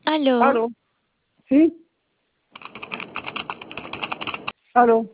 Aló, Aló, ¿sí? Aló,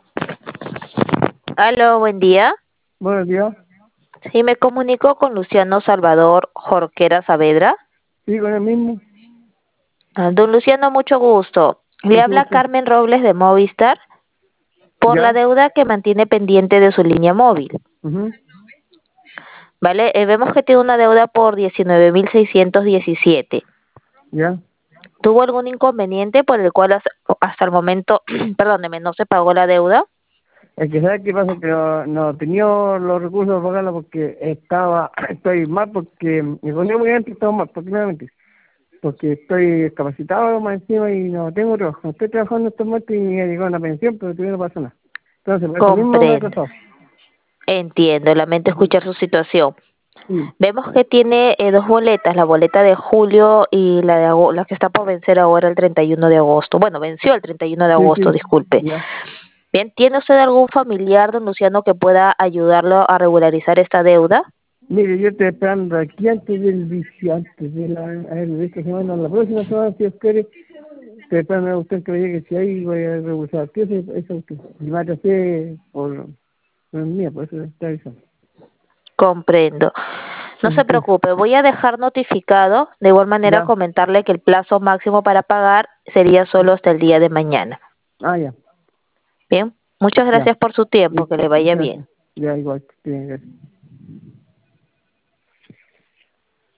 aló, buen día. buenos días. Sí, me comunico con Luciano Salvador Jorquera Saavedra. Sí, con el mismo, Don Luciano, mucho gusto. Le mucho habla gusto. Carmen Robles de Movistar por la ¿Ya? deuda que mantiene pendiente de su línea móvil. Ujú. ¿Vale? Vemos que tiene una deuda por 19.617. ¿Ya? ¿Tuvo algún inconveniente por el cual hasta el momento, perdóneme, no se pagó la deuda? Es que ¿sabes qué pasa? Que no tenía los recursos para pagarla porque estoy mal porque económicamente estamos mal, primeramente. Porque estoy capacitado más encima y no tengo trabajo. No estoy trabajando en estos momentos y me ha llegado una pensión, pero todavía no pasa nada. Entonces, por eso mismo me he Comprendo. atrasado. Entiendo, lamento Ujú. escuchar su situación. Sí, Vemos que tiene dos boletas, la boleta de julio y la que está por vencer ahora el 31 de agosto. Bueno, venció el 31 de sí, agosto, sí. disculpe. Ya. Bien, ¿tiene usted algún familiar, don Luciano, que pueda ayudarlo a regularizar esta deuda? Mire, yo estoy esperando aquí antes del vicio, antes de de esta semana, la próxima semana, si Dios quiere, estoy esperando a usted que me llegue, si ahí voy a rehusar. ¿Qué es eso? Mi madre hace por el mía, por eso está avisando. Comprendo. No se Sí, sí, preocupe, voy a dejar notificado, de igual manera ya, comentarle que el plazo máximo para pagar sería solo hasta el día de mañana. ya, Bien, muchas ya, gracias por su tiempo, que listo, le vaya muchas bien. gracias. Ya, igual, bien, gracias.